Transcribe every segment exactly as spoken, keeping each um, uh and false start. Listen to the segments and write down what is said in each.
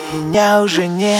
Меня уже нет.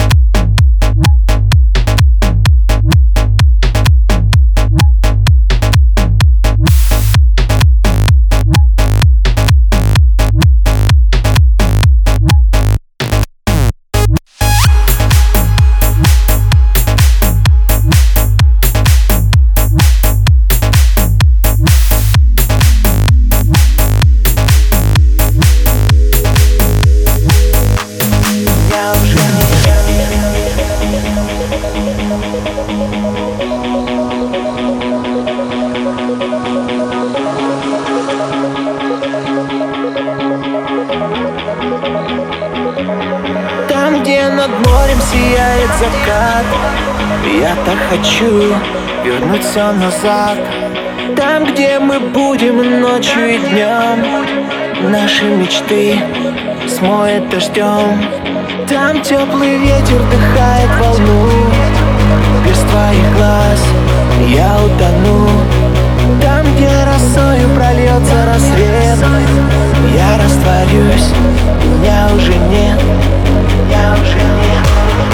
Там, где над морем сияет закат, я так хочу вернуть все назад. Там, где мы будем ночью и днем, наши мечты смоет дождем. Там теплый ветер дыхает волну, без твоих глаз я утону. Там, где росою прольется рассвет, я растворюсь, меня уже нет. Я уже нет.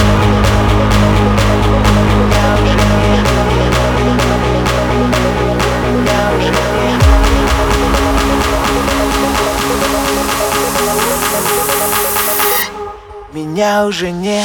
Я уже нет. Я уже нет. Меня уже нет.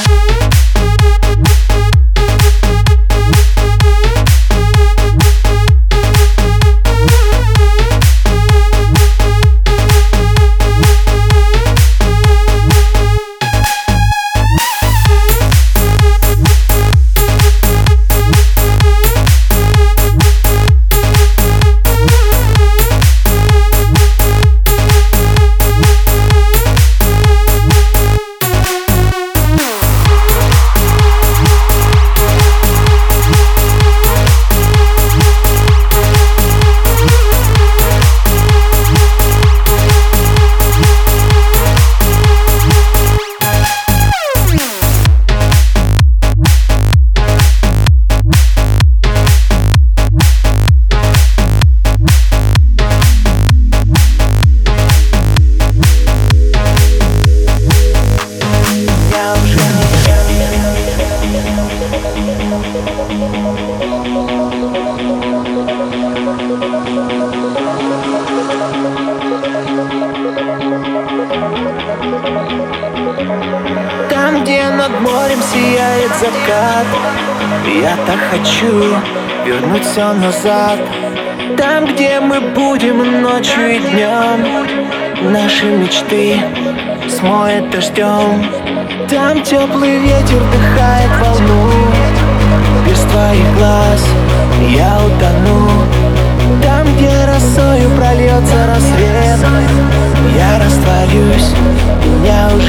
Там, где над морем сияет закат, я так хочу вернуть все назад. Там, где мы будем ночью и днем, наши мечты смоет дождем. Там теплый ветер дыхает волну, без твоих глаз я утону. Там, где росою прольется рассвет, я растворюсь, меня уже